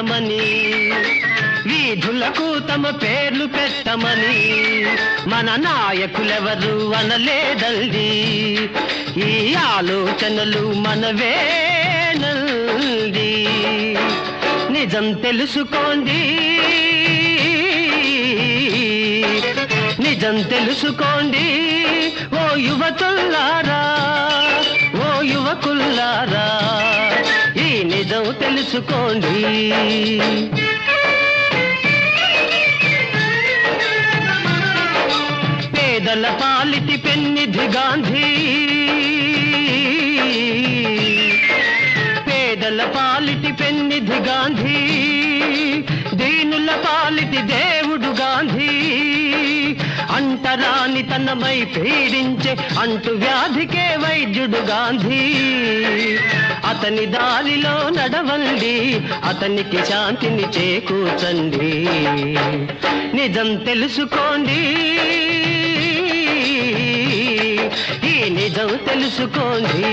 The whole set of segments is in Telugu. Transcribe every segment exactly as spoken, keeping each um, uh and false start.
కట్టమని, వీధులకు తమ పేర్లు పెట్టమని మన నాయకులెవరు అనలేదండి. ఈ ఆలోచనలు మనవేనండి. నిజం తెలుసుకోండి, నిజం తెలుసుకోండి ఓ యువతుల్లారా, ఓ యువకుల్లారా, ఈ నిజం తెలుసుకోండి. పేదల పాలిటి పెన్నిధి గాంధీ, పేదల పాలిటి పెన్నిధి గాంధీ, దీనుల పాలిటి దేవుడు గాంధీ, అంటరాని తనమై పీడించే అంటు వ్యాధికే వైద్యుడు గాంధీ. అతని దారిలో నడవండి, అతనికి శాంతిని చేకూర్చండి. నిజం తెలుసుకోండి, ఈ నిజం తెలుసుకోండి.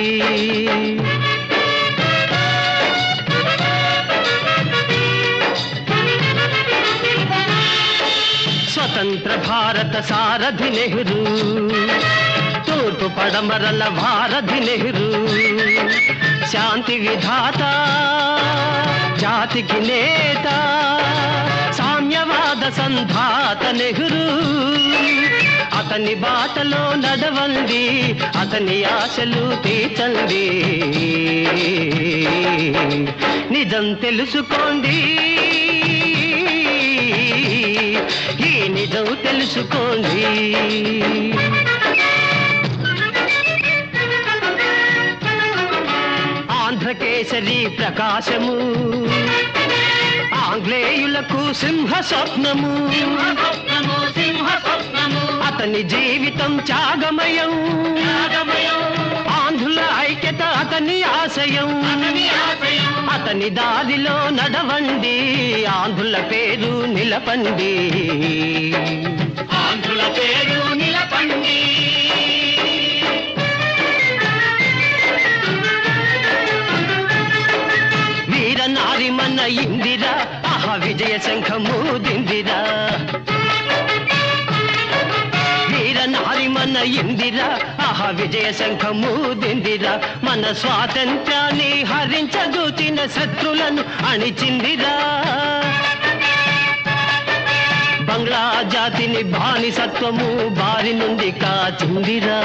స్వతంత్ర భారత సారథి నెహ్రూ, తూర్పు పడమరల భారతి నెహ్రూ, శాంతి విధాత, జాతికి నేత, సామ్యవాద సంధాత నెహ్రూ. అతని బాటలో నడవండి, అతని ఆశలు తీర్చండి. నిజం తెలుసుకోండి, ఈ నిజం తెలుసుకోండి. ఆంధ్రకేసరి ప్రకాశము, ఆంగ్లేయులకు సింహ స్వప్నము, అతని జీవితం త్యాగమయం, ఆంధ్రుల ఐక్యత అతని ఆశయం. అతని దారిలో నడవండి, ఆంధ్రుల పేరు నిలపండి, ఆంధ్రుల పేరు నిలపండి. వీర నారి మన ఇందిరా, ఆహా విజయ శంఖము దిందిరా. వీర నారి మన ఇందిరా, ఆహా విజయ శంఖము దిందిరా. మన స్వాతంత్ర్యాన్ని హరించదూచిన శత్రులను అణిచిందిరా. బంగ్లా జాతిని బానిసత్వము బారి నుండి కాచిందిరా.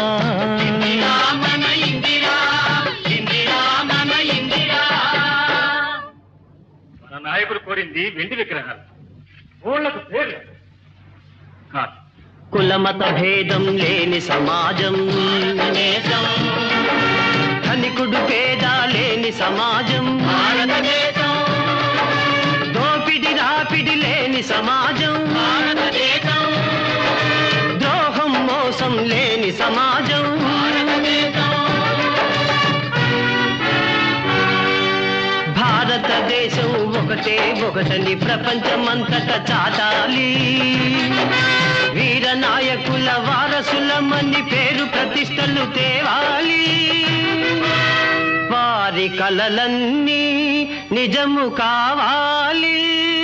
మన నాయకులు కోరింది వెండి విగ్రహాలు, ఊళ్ళకు పేర్లు కాదు. కులమత భేదం లేని సమాజం, ధనికుడు పేద లేని సమాజం, దోపిడి రాపిడి లేని సమాజం, ద్రోహం మోసం లేని సమాజం. భారతదేశం ఒకటే ఒకటని ప్రపంచమంతటా చాటాలి. వీర నాయకుల వారసులమని పేరు ప్రతిష్టలు తేవాలి. వారి కలలన్నీ నిజము కావాలి.